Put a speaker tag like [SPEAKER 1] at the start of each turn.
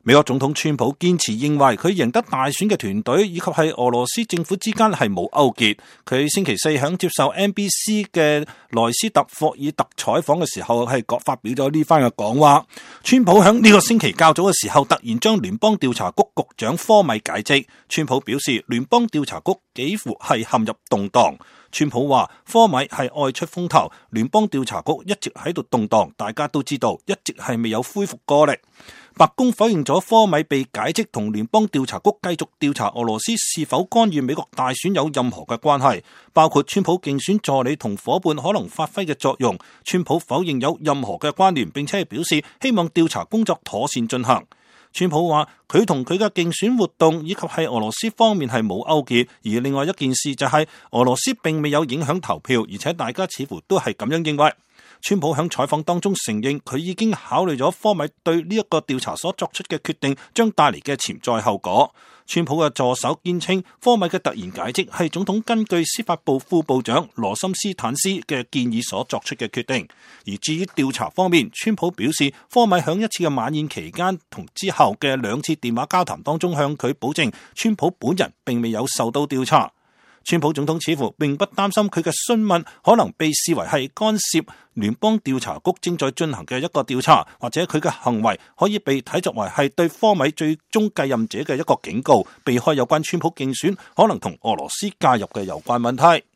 [SPEAKER 1] 美國總統川普堅持認為佢贏得大選嘅團隊以及係俄羅斯政府之間係冇勾結。佢星期四響接受 NBC 嘅萊斯特霍爾特採訪嘅時候係發表咗呢番嘅講話。川普響呢個星期較早嘅時候突然將聯邦調查局局長科米解職。川普表示聯邦調查局幾乎係陷入動盪。川普話科米係愛出風頭，聯邦調查局一直喺度動盪，大家都知道一直係未有恢復過力。白宮否認咗科米被解職同聯邦調查局繼續調查俄羅斯是否干預美國大選有任何嘅關係，包括川普競選助理同伙伴可能發揮嘅作用。川普否認有任何嘅關聯，並且係表示希望調查工作妥善進行。川普話佢同佢嘅競選活動以及係俄羅斯方面係冇勾結，而另外一件事就係俄羅斯並未有影響投票，而且大家似乎都係咁樣認為。川普喺採訪當中承認佢已經考慮咗科米對呢一個調查所作出嘅決定將帶嚟嘅潛在後果。川普嘅助手堅稱科米嘅突然解職係總統根據司法部副部長羅森斯坦斯嘅建議所作出嘅決定。而至於調查方面，川普表示科米喺一次嘅晚宴期間同之後嘅2次電話交談當中向佢保證川普本人並未有受到調查。川普總統似乎並不擔心佢嘅詢問可能被視為係干涉聯邦調查局正在進行嘅一個調查，或者佢嘅行為可以被睇作為係對科米最終繼任者嘅一個警告，避開有關川普競選可能同俄羅斯介入嘅有關問題。